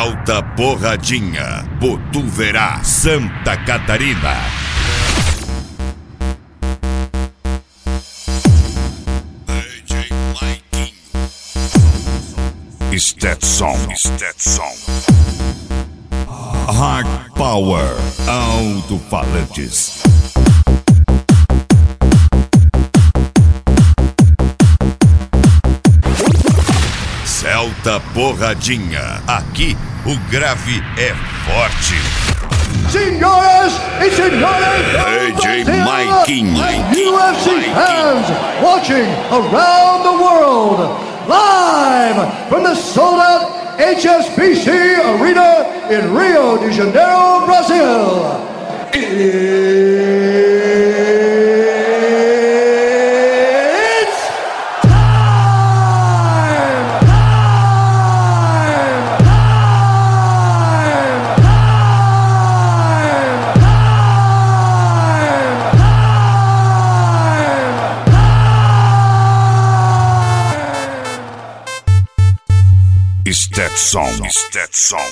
Celta Porradinha, Botuverá, Santa Catarina. DJ Maiquinho. Stetson. Hard Power, alto-falantes. Celta Porradinha, aqui o grave é forte. Senhoras e senhores, DJ Maiquinho. UFC fans watching around the world, live from the sold-out HSBC Arena in Rio de Janeiro, Brazil. Stetson.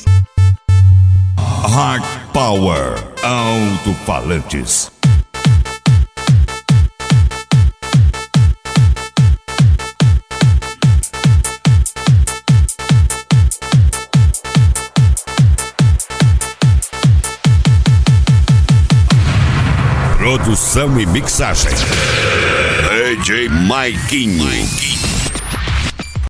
Hard Power, alto-falantes. Produção e mixagem. DJ Maiquinho.